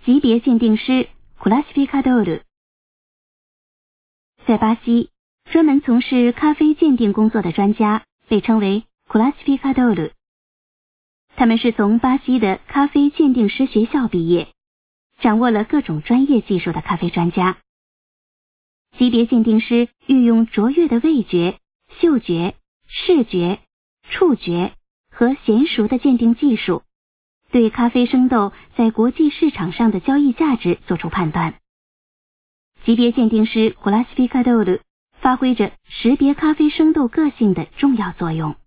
级别鉴定师 classificador。 在巴西，专门从事咖啡鉴定工作的专家被称为 classificador。 他们是从巴西的咖啡鉴定师学校毕业，掌握了各种专业技术的咖啡专家。级别鉴定师运用卓越的味觉、嗅觉、视觉、触觉和娴熟的鉴定技术，对咖啡生豆在国际市场上的交易价值做出判断。级别鉴定师 classificador 发挥着识别咖啡生豆个性的重要作用。